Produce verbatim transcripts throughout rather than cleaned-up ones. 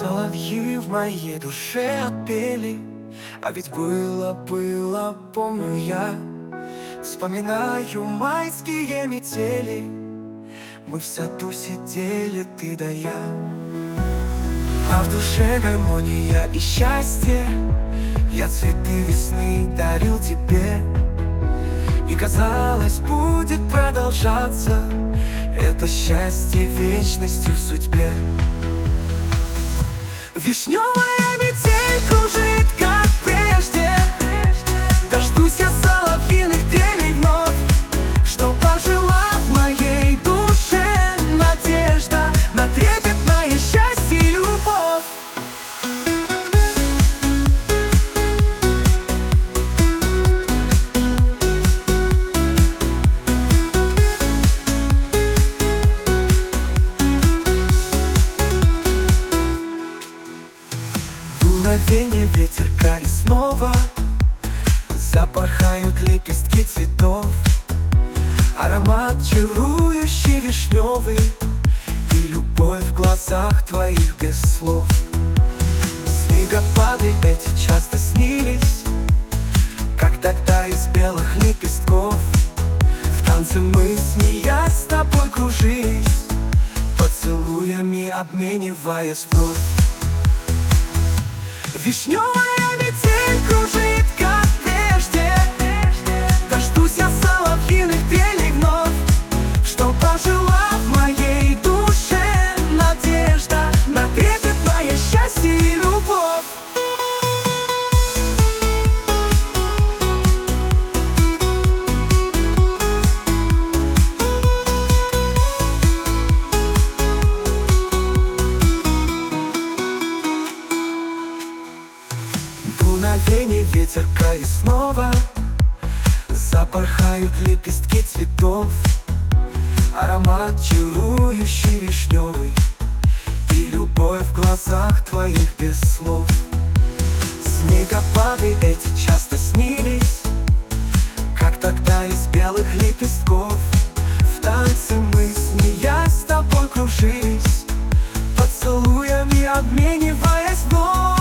Соловьи в моей душе отпели, а ведь было, было, помню я. Вспоминаю майские метели, мы в саду сидели, ты да я. А в душе гармония и счастье, я цветы весны дарил тебе. И казалось, будет продолжаться это счастье вечностью в судьбе. Вишневая метель кружит, как прежде. Дождусь я соловьиных трелей вновь, что пожила в моей душе надежда на трепетное счастье и любовь. Дуновение ветерка и снова запорхают лепестки цветов. Аромат чарующий вишневый и любовь в глазах твоих без слов. Снегопады эти часто снились, как тогда из белых лепестков. В танце мы, смеясь, с тобой кружились, поцелуями обмениваясь вновь. Вишневая метель кружит, как прежде. Дождусь я соловьиных трелей вновь, что пожила в моей душе надежда на трепетное счастье и любовь. Дуновение ветерка и снова запорхают лепестки цветов. Аромат чарующий вишневый и любовь в глазах твоих без слов. Снегопады эти часто снились, как тогда из белых лепестков. В танце мы, смеясь, с тобой кружились, поцелуями обмениваясь вновь.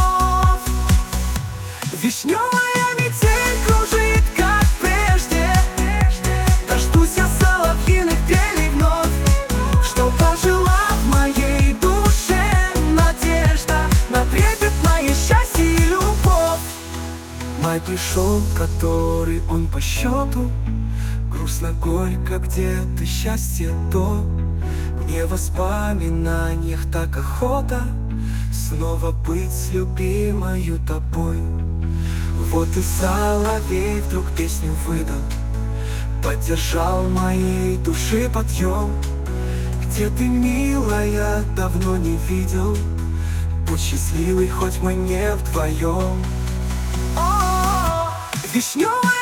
Вишневая метель кружит, как прежде. Дождусь я соловьиных трелей вновь, что пожила в моей душе надежда на трепетное счастье и любовь. Май пришел, который он по счету, грустно, горько, где-то счастье то. Мне в воспоминаниях так охота снова быть с любимою тобой. Вот и соловей вдруг песню выдал, поддержал моей души подъем. Где ты, милая, давно не видел, будь счастливой, хоть мы не вдвоем. О, вишневая